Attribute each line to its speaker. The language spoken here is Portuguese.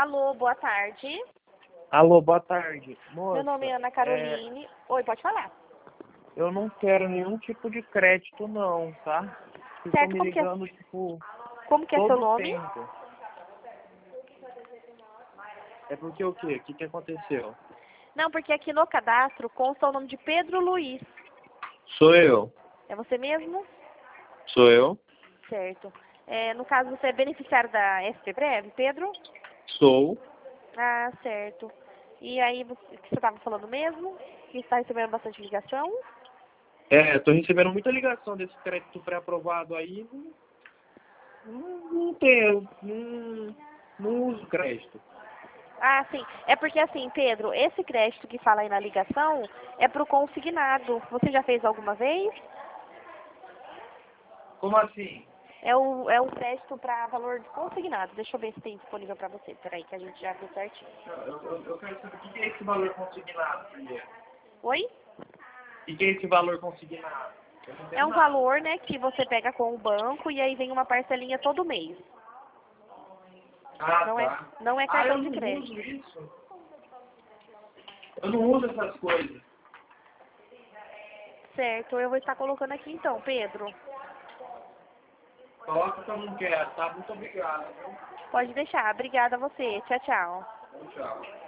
Speaker 1: Alô, boa tarde.
Speaker 2: Alô, boa tarde. Moça,
Speaker 1: Meu nome é Ana Caroline. Oi, pode falar.
Speaker 2: eu não quero nenhum tipo de crédito não, tá? Vocês estão
Speaker 1: Certo,
Speaker 2: me ligando, tipo,
Speaker 1: como que é seu
Speaker 2: todo
Speaker 1: nome?
Speaker 2: tempo. É porque o quê? O que aconteceu?
Speaker 1: Não, porque aqui no cadastro consta o nome de Pedro Luiz.
Speaker 2: Sou eu.
Speaker 1: É você mesmo?
Speaker 2: Sou eu.
Speaker 1: Certo. No caso, você é beneficiário da SP Breve, Pedro?
Speaker 2: Sou.
Speaker 1: Ah, certo. E aí, o que você estava falando mesmo? Que está recebendo bastante ligação?
Speaker 2: Eu tô recebendo muita ligação desse crédito pré-aprovado aí. Não tenho. Não uso crédito.
Speaker 1: Ah, sim. É porque assim, Pedro, esse crédito que fala aí na ligação é para o consignado. Você já fez alguma vez?
Speaker 2: Como assim?
Speaker 1: É um crédito para valor de consignado. Deixa eu ver se tem disponível para você. Peraí, que a gente já viu certinho.
Speaker 2: Eu quero saber o que é esse valor consignado primeiro.
Speaker 1: Oi?
Speaker 2: O que é esse valor consignado? Eu não
Speaker 1: É
Speaker 2: entendo
Speaker 1: um
Speaker 2: nada.
Speaker 1: valor, né, que você pega com o banco e aí vem uma parcelinha todo mês.
Speaker 2: Ah,
Speaker 1: Não é,
Speaker 2: tá.
Speaker 1: não é
Speaker 2: Eu
Speaker 1: cartão de
Speaker 2: não
Speaker 1: crédito.
Speaker 2: uso isso. Eu não uso essas coisas.
Speaker 1: Certo, eu vou estar colocando aqui então, Pedro.
Speaker 2: Coloca que eu não quero, tá? Muito obrigado, viu?
Speaker 1: Pode deixar. Obrigada a você. Tchau, tchau.
Speaker 2: Tchau.